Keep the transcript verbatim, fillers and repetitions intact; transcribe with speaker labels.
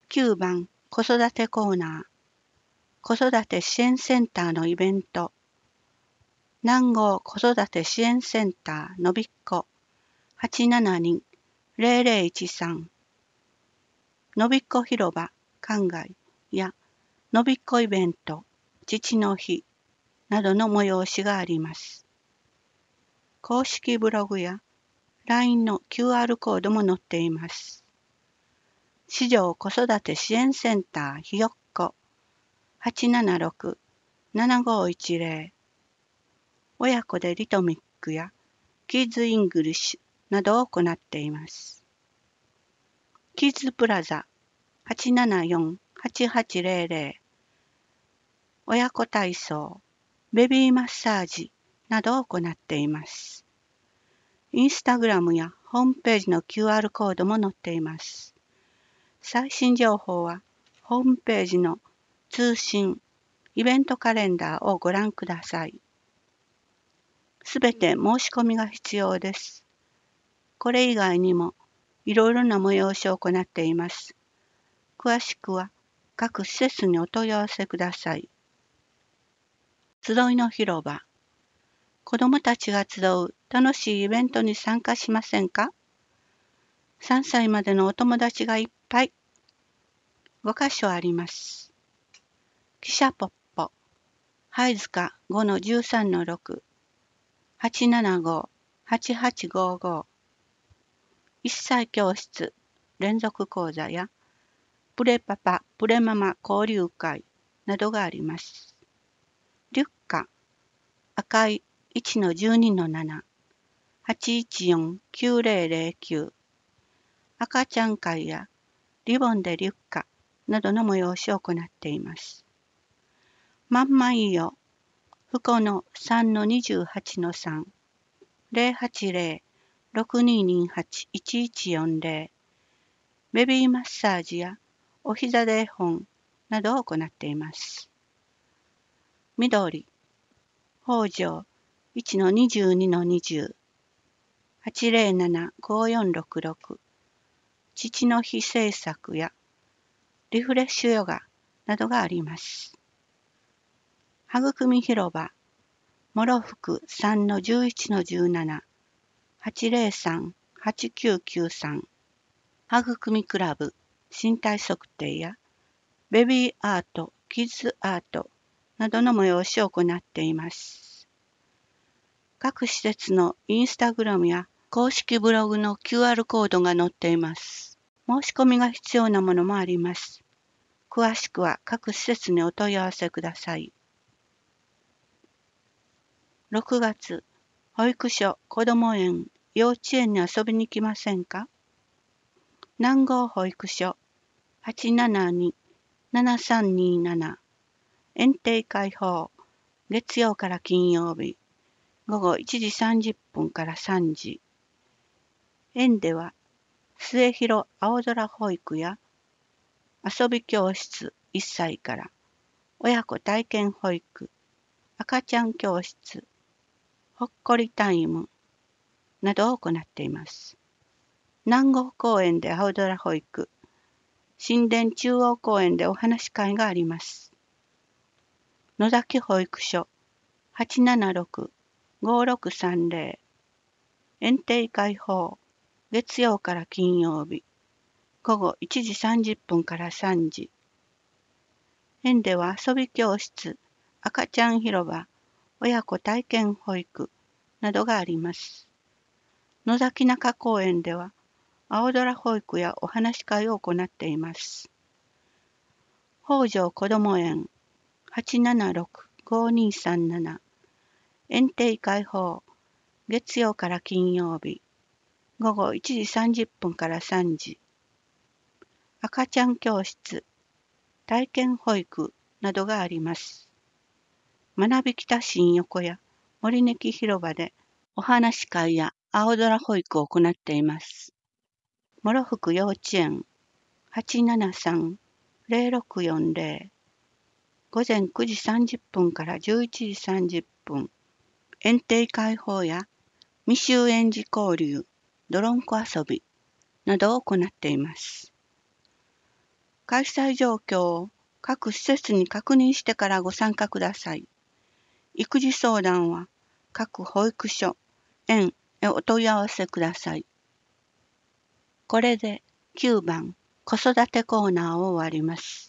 Speaker 1: きゅうばん子育てコーナー、子育て支援センターのイベント、南郷子育て支援センターのびっこはちななに ゼロゼロいちさん、のびっこ広場館外やのびっこイベント父の日などの催しがあります。公式ブログや ライン の キューアール コードも載っています。市場子育て支援センターひよっこはちななろく ななごいちゼロ、親子でリトミックやキッズイングリッシュなどを行っています。キッズプラザはちななよん はちはちゼロゼロ、親子体操、ベビーマッサージなどを行っています。インスタグラムやホームページの キューアール コードも載っています。最新情報はホームページの通信、イベントカレンダーをご覧ください。すべて申し込みが必要です。これ以外にもいろいろな催しを行っています。詳しくは各施設にお問い合わせください。集いの広場。子どもたちが集う楽しいイベントに参加しませんか？さんさいまでのお友達がいっぱい。ごかしょあります。汽車ポッポ、はいずか ごのじゅうさんのろく、はちななご はちはちごご、いっさい教室連続講座やプレパパプレママ交流会などがあります。リュッカ、赤い いちのじゅうにのなな、はちいちよん きゅうゼロゼロきゅう、赤ちゃん会やリボンでリュッカなどの催しを行っています。まんまいいよ、ふこの さんのにじゅうはちのさん、ゼロはちゼロ ろくにーにーはち いちいちよんゼロ、ベビーマッサージやお膝で絵本などを行っています。緑、北条 いちのにじゅうにのにじゅう、はちゼロなな ごよんろくろく、父の日制作やリフレッシュヨガなどがあります。育み広場、もろふく さんのじゅういちのじゅうなな、はちゼロさん はちきゅうきゅうさん、育みクラブ、身体測定やベビーアート、キッズアートなどの催しを行っています。各施設のインスタグラムや公式ブログの キューアール コードが載っています。申し込みが必要なものもあります。詳しくは各施設にお問い合わせください。ろくがつ、保育所、子ども園、幼稚園に遊びに来ませんか？南郷保育所 はちななに ななさんにーなな、園庭開放、月曜から金曜日、ごごいちじさんじゅっぷんからさんじ。園では、末広青空保育や遊び教室いっさいから、親子体験保育、赤ちゃん教室、ほっこりタイムなどを行っています。南郷公園で青空保育、新田中央公園でお話し会があります。野崎保育所 はちななろく ごろくさんゼロ、園庭開放、月曜から金曜日、ごごいちじさんじゅっぷんからさんじ。園では遊び教室、赤ちゃん広場、親子体験保育などがあります。野崎中公園では青空保育やお話し会を行っています。北条こども園 はちななろく ごにーさんなな、園庭開放、月曜から金曜日、ごごいちじさんじゅっぷんからさんじ。赤ちゃん教室、体験保育などがあります。学び北新横や森根木広場でお話し会や青空保育を行っています。諸福幼稚園 はちななさん ゼロろくよんゼロ、午前くじさんじゅっぷんからじゅういちじさんじゅっぷん、園庭開放や未就園児交流、どろんこ遊びなどを行っています。 開催状況を各施設に確認してからご参加ください。育児相談は各保育所、園へお問い合わせください。これできゅうばん子育てコーナーを終わります。